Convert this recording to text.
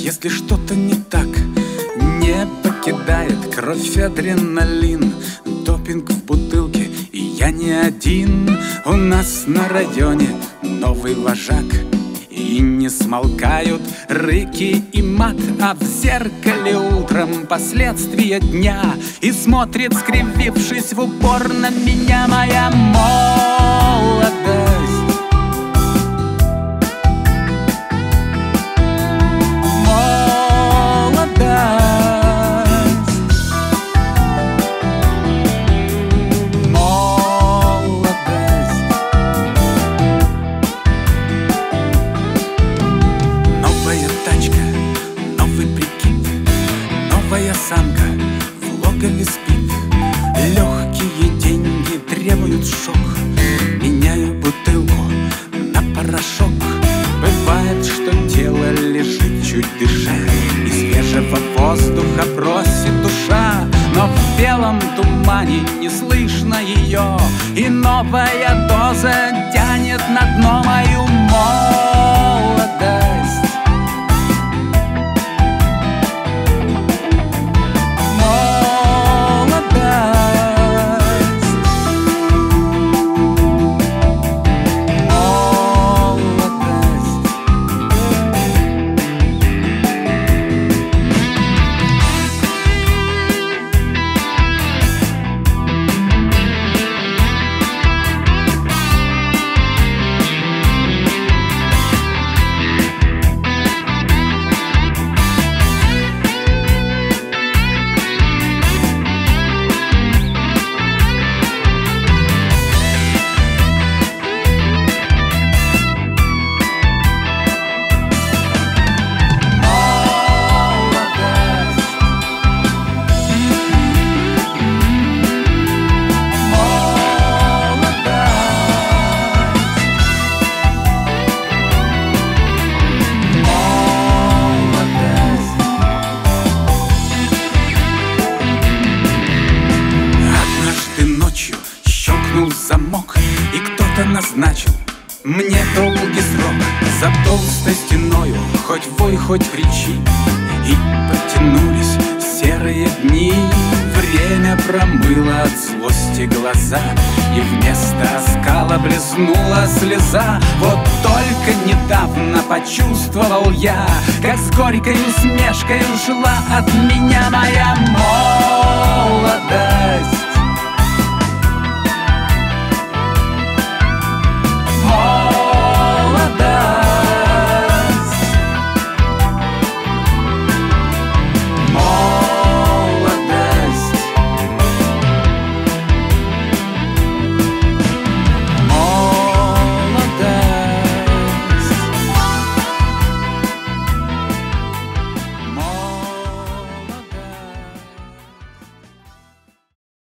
Если что-то не так, не покидает кровь адреналин, допинг в бутылке, и я не один. У нас на районе новый вожак, и не смолкают рыки и мат. А в зеркале утром последствия дня, и смотрит, скривившись в упор на меня, моя молодость. Новая самка в логове спит, легкие деньги требуют шок. Меняю бутылку на порошок. Бывает, что тело лежит чуть дыша, и свежего воздуха просит душа. Но в белом тумане не слышно ее, и новая доза тянет на дно мою молодость. Замок, и кто-то назначил мне долгий срок. За толстой стеною хоть вой, хоть кричи, и потянулись серые дни. Время промыло от злости глаза, и вместо оскала блеснула слеза. Вот только недавно почувствовал я, как с горькой усмешкой ушла от меня моя молодость.